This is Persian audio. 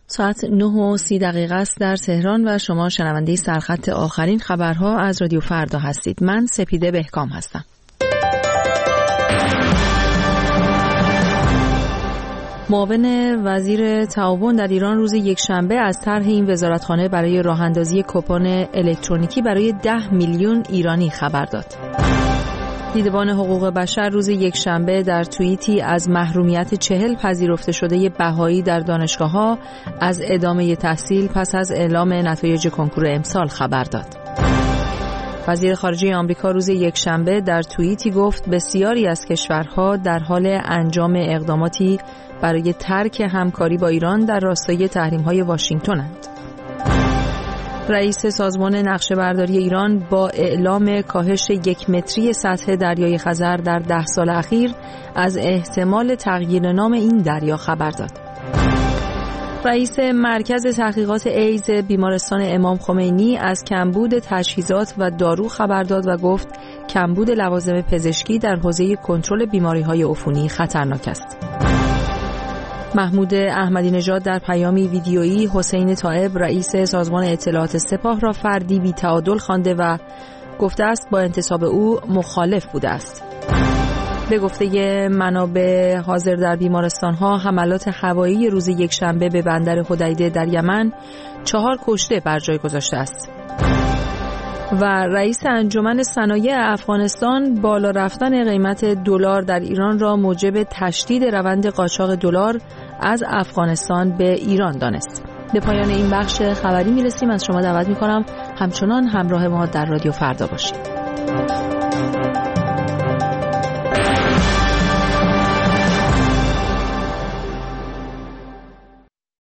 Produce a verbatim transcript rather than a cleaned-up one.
ساعت نه و سی دقیقه است در تهران و شما شنونده سرخط آخرین خبرها از رادیو فردا هستید. من سپیده بهکام هستم. معاون وزیر تعاون در ایران روز یکشنبه از طرح این وزارتخانه برای راه‌اندازی کوپن الکترونیکی برای ده میلیون ایرانی خبر داد. دیدبان حقوق بشر روز یکشنبه در توییتی از محرومیت چهل پذیرفته شده بهایی در دانشگاه‌ها از ادامه تحصیل پس از اعلام نتایج کنکور امسال خبر داد. وزیر خارجه آمریکا روز یکشنبه در توییتی گفت بسیاری از کشورها در حال انجام اقداماتی برای ترک همکاری با ایران در راستای تحریم‌های واشنگتن‌اند. رئیس سازمان نقشه‌برداری ایران با اعلام کاهش یک متری سطح دریای خزر در ده سال اخیر از احتمال تغییر نام این دریا خبر داد. رئیس مرکز تحقیقات ایدز بیمارستان امام خمینی از کمبود تجهیزات و دارو خبر داد و گفت کمبود لوازم پزشکی در حوزه کنترل بیماری‌های عفونی خطرناک است. محمود احمدی نژاد در پیامی ویدیویی حسین طائب رئیس سازمان اطلاعات سپاه را فردی بی‌تعادل خوانده و گفته است با انتصاب او مخالف بوده است. به گفته منابع حاضر در بیمارستان‌ها حملات هوایی روز یکشنبه به بندر حدیده در یمن چهار کشته بر جای گذاشته است. و رئیس انجمن صنایع افغانستان بالا رفتن قیمت دلار در ایران را موجب تشدید روند قاچاق دلار از افغانستان به ایران دانست. به پایان این بخش خبری میرسیم. از شما دعوت میکنم همچنان همراه ما در رادیو فردا باشید.